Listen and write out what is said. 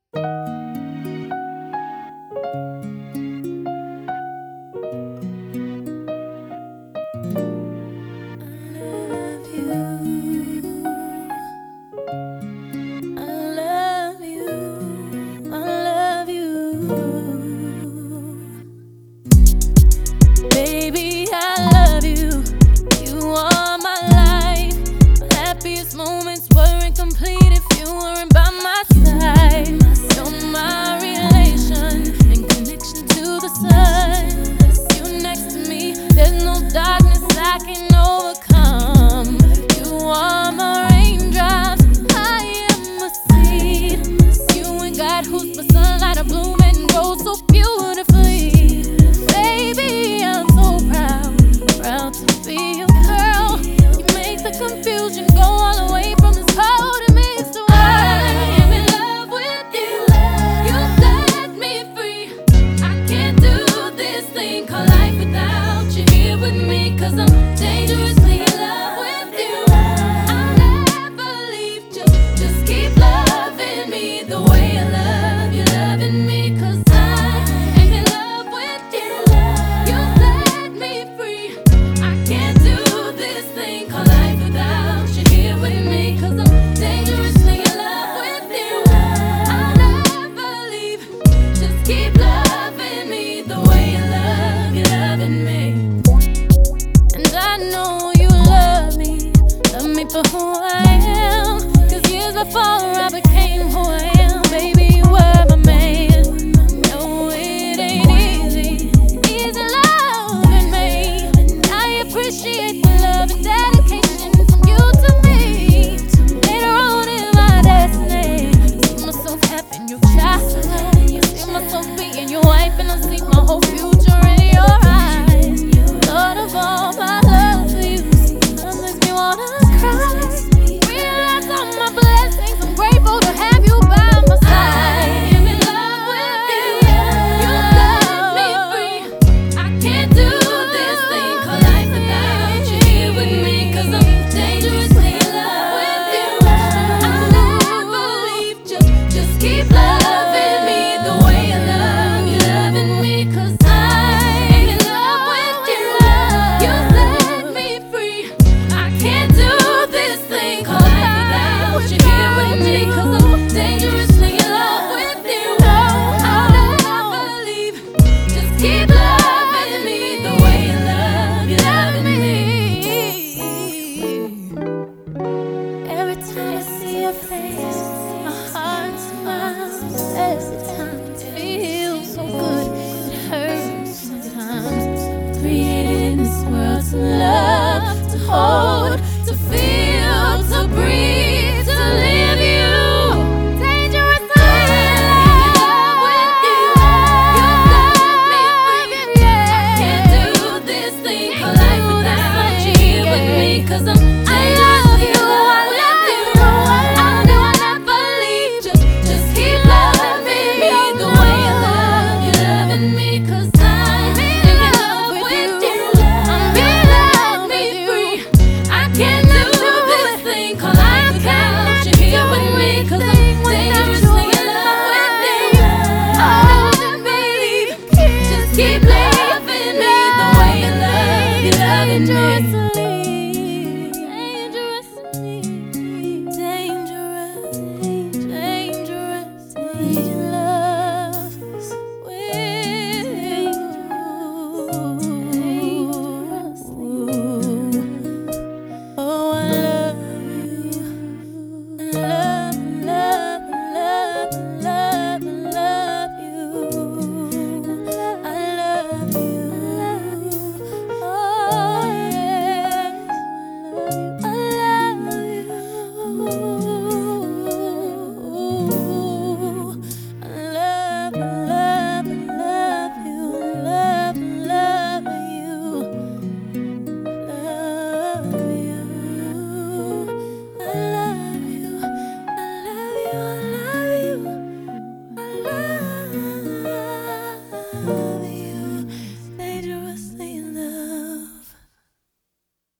Baby, I love you. You are my life. My happiest moments weren't complete if you weren't by my side. You're my relation and connection to the sun. You next to me, there's no darkness I can overcome. You are my raindrops, I am a seed. You and God who's the sunlight of bloom and grows so beautiful.